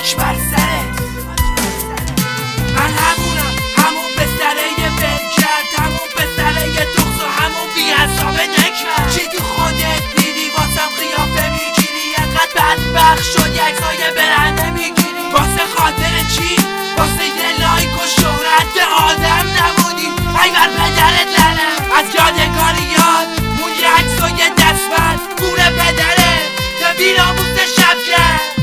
خاک بر سرت. من همونم، همون پسره ول کرد، همون پسره تخص و همون بی‌حساب نکرد. چی تو خودت دیدی واسم قیافه میگیری؟ انقدر بدبخت شدی عکسای برنده میگیری. واسه خاطر چی؟ واسه یه لایک و شهرت آدم نبودی. ای بر پدرت لعنت، از یادگاریات مون یه عکس و یه دستبند گور پدرت تا بیراموز شب کرد.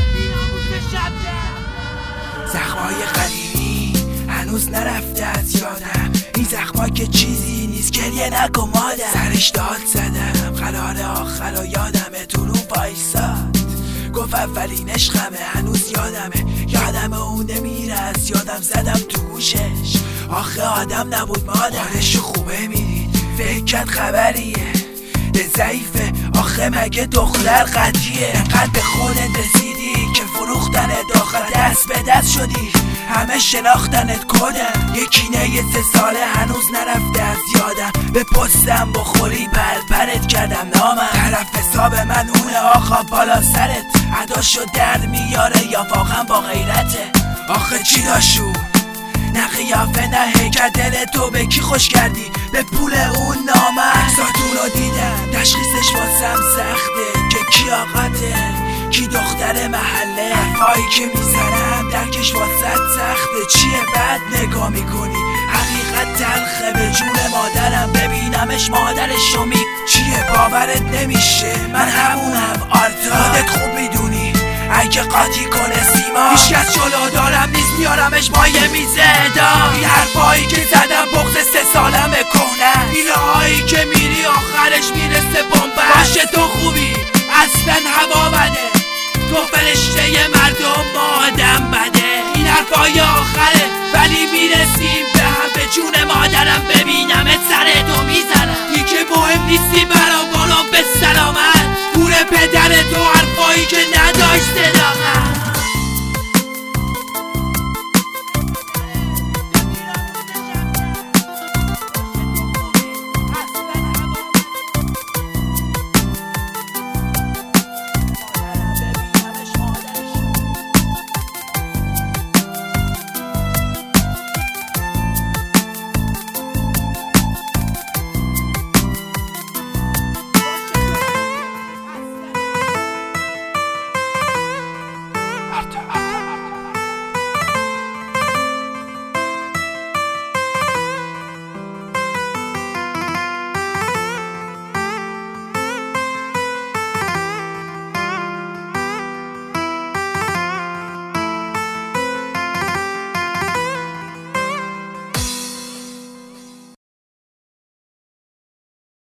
زخمای قدیمی هنوز نرفته از یادم، این زخما که چیزی نیست گریه نکن مادر. سرش داد زدم قرار آخر و یادمه تو رو وایساد، گفت اولین عشقمه هنوز یادمه اون نمیره از یادم. زدم تو گوشش آخه آدم نبود مادر. حالشو خوبه میدید فکر کرد خبریه ضعیفه، آخه مگه دختر قدیه؟ انقدر به خودت رسیدی که فروختنت داخل دست به دست شدی، همه شناختنت کدن. یکی نه 3 ساله هنوز نرفته از یادم، به پستم بخوری پرت کردم نامم. طرف حساب من اونه آقا بالا سرت، عداشو درد میاره یا واقعا با غیرته؟ آخه چی داشو؟ نه قیافه نه هیکل، دل تو به کی خوش کردی؟ به پول اون نامه. عکساتون رو دیدم تشخیصش واسم سخته که کی آقاته کی دختر محله. حرفایی که میزنم درکش واسط سخته، چیه بد نگاه میکنی؟ حقیقت تلخه، به جون مادرم ببینمش مادرشو چیه باورت نمیشه؟ من همونم آرتا، خودت خوب میدونی اگه قاطی کنه سیما هیچکس جلو دارم نیست، میارمش مایه میزه ادام. این حرفایی که زدم بغض 3 سالمه کهنه، این راهایی که میری آخرش میرسه بمبه. باشه تو خوبی اصلا هوا بده، تو فرشته مردم ما آدم بده. این حرفای آخره ولی میرسیم به هم، به جون مادرم ببینمت سرتو میزنم. این که مهم نیستی برام، برو به سلامت. گور پدرت و حرفایی که نداشته